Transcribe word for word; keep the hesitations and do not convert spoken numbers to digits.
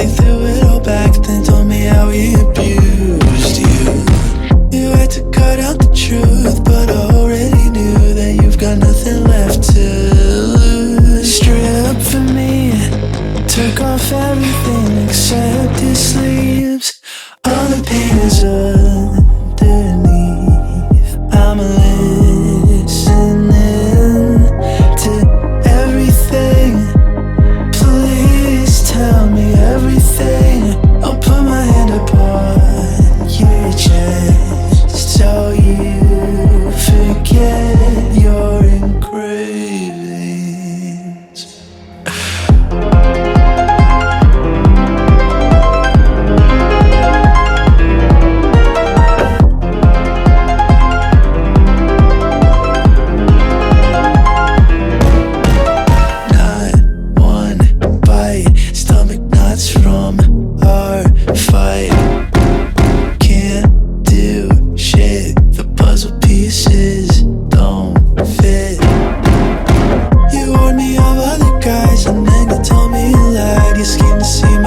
They threw it all back, then told me how he abused you. You had to cut out the truth, but I already knew that you've got nothing left to lose. Strip for me, took off everything except his sleeves. All the pain is underneath. I'm listening to everything. Please tell me everything. I'll put my hand upon your chest so you forget your engravings. Not one bite, stomach knots from our fight. Can't do shit, the puzzle pieces don't fit. You warned me of other guys and then you told me you lied. You schemed to see